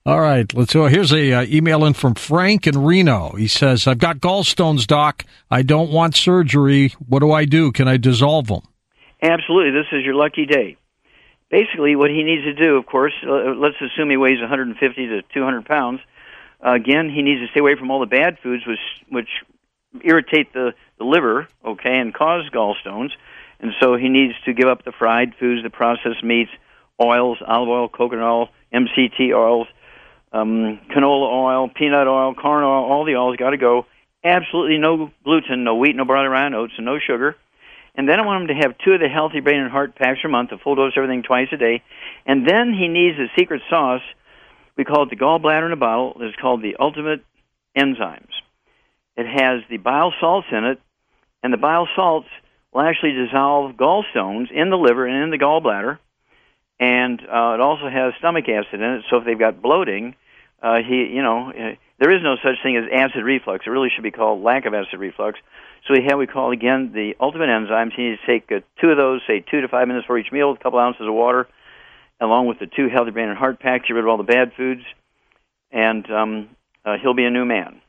All right, let's go. Here's a email in from Frank in Reno. He says, I've got gallstones, Doc. I don't want surgery. What do I do? Can I dissolve them? Absolutely. This is your lucky day. Basically, what he needs to do, of course, let's assume he weighs 150 to 200 pounds. Again, he needs to stay away from all the bad foods which irritate the liver, okay, and cause gallstones. And so he needs to give up the fried foods, the processed meats, oils, olive oil, coconut oil, MCT oils, canola oil, peanut oil, corn oil, all the oils got to go. Absolutely no gluten, no wheat, no barley, rye, no oats, and no sugar. And then I want him to have 2 of the Healthy Brain and Heart packs per month, a full dose of everything twice a day. And then he needs a secret sauce. We call it the gallbladder in a bottle. It's called the Ultimate Enzymes. It has the bile salts in it, and the bile salts will actually dissolve gallstones in the liver and in the gallbladder. And it also has stomach acid in it, so if they've got bloating, there is no such thing as acid reflux. It really should be called lack of acid reflux. So we call, again, the Ultimate Enzymes. You need to take 2 of those, say 2 to 5 minutes for each meal, a couple ounces of water, along with the 2 Healthy Brain and Heart packs, get rid of all the bad foods, and he'll be a new man.